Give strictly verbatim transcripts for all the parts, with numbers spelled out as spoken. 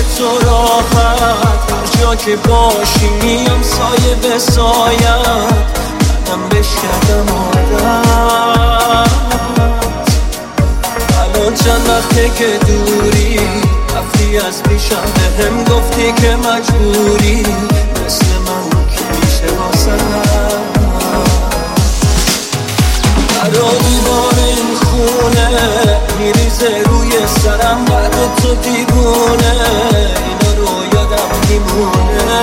تو راحت، هر جا که باشی میام سایه به سایت، قدم بهش کردم عادت. الان چند وقته که دوری، رفتی از پیشم بهم گفتی که مجبوری، مثل من که میشه واسم. در دیوار این خونه میریزه روی سرم بعد تو دیوونه، اینا رو یادم میمونه.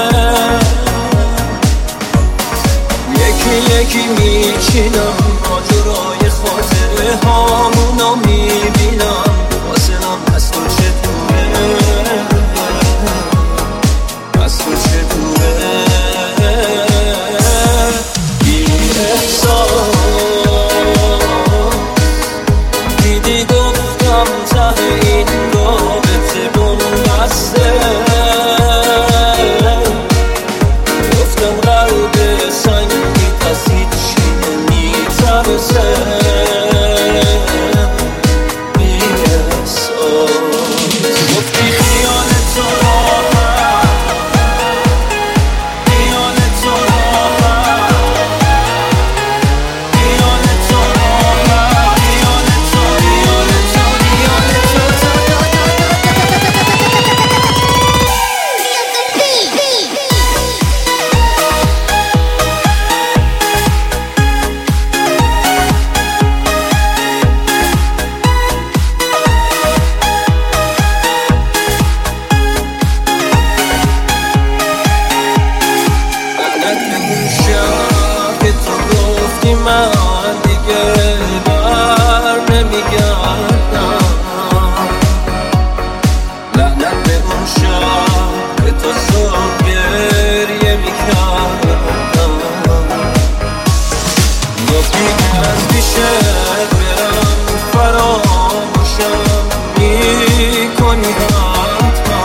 یکی یکی میچینم ماجرای خاطره هامونو میبینم، واسنم از تو چطوره، از تو چطوره. بی احساس دیدی گفتم ته این رابطه بنبسته، گفتم قلب سنگی پس هیچی نمیترسه. بی احساس گفتی خیال تو راحت، خیال تو راحت، خیال تو راحت، خیال تو، خیال تو، خیال تو. لعنت به اون شب که تو گفتی من دیگه بر نمیگردم، لعنت به اون شب که تو صبح گریه میکردم، گفتی که از پیشت برم فراموشم میکنی حتما،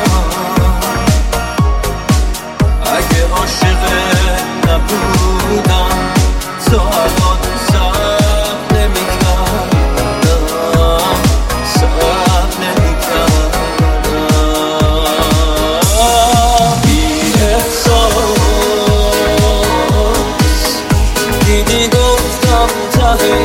اگه عاشقت نبودم تا الان صبر نمیکردم، صبر نمیکردم. بی احساس دیدی گفتم ته